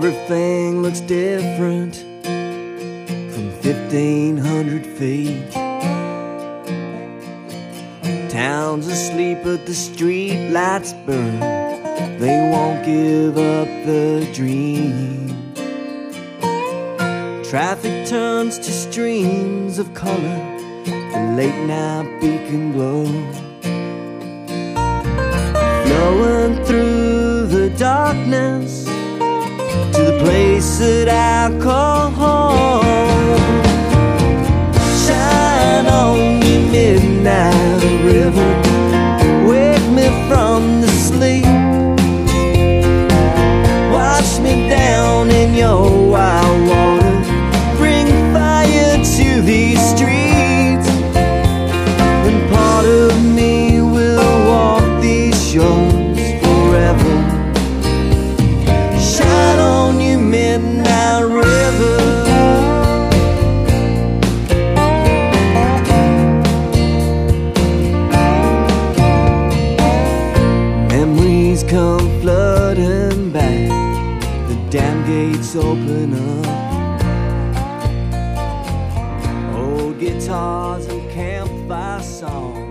Everything looks different from 1,500 feet. Town's asleep but the street lights burn. They won't give up the dream. Traffic turns to streams of color, the late night beacon glow, flowing through the darkness to the place that I call home. Shine on me, midnight river, wake me from the sleep. Wash me down in your wild water, bring fire to these streets. And part of me will walk these shores forever. Shine on you, midnight river. Memories come flooding back, the damn gates open up. Old guitars and campfire songs